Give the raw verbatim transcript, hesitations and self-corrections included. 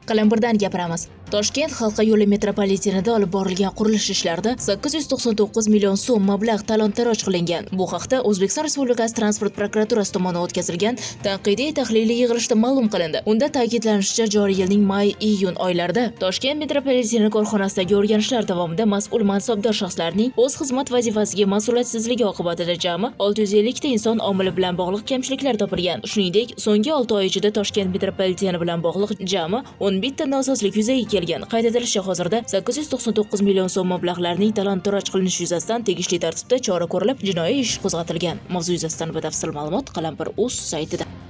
Qalampirdan gapiramiz. Toshkent halqa yo'li metropolitenida olib borilgan qurilish ishlarida sakkiz yuz to'qson to'qqiz million so'm mablag' talon-taroj qilingan. Bu haqda O'zbekiston Respublikasi Transport prokuraturasi tomonidan o'tkazilgan tanqidiy tahliliy yig'ilishda ma'lum qilindi. Unda ta'kidlanishicha, joriy yilning may-iyun oylarida Toshkent metropoliteni korxonasidagi o'rganishlar davomida mas'ul mansabdor shaxslarning o'z xizmat vazifasiga mas'uliyatsizligi oqibatida jami olti yuz ellik ta inson omili bilan bog'liq kamchiliklar topilgan. Shuningdek, so'nggi olti oy ichida Toshkent metropoliteni bilan bog'liq jami o'n bitta nosozlik yuzaga kelgan. Qayd etilishicha, hozirda sakkiz yuz to'qson to'qqiz million so'm mablag'larning talon-taroj qilinishi yuzasidan tegishli tartibda chora ko'rilib, jinoiy ish qo'zg'atilgan. Mavzu yuzasidan batafsil ma'lumot Qalampir.uz saytida.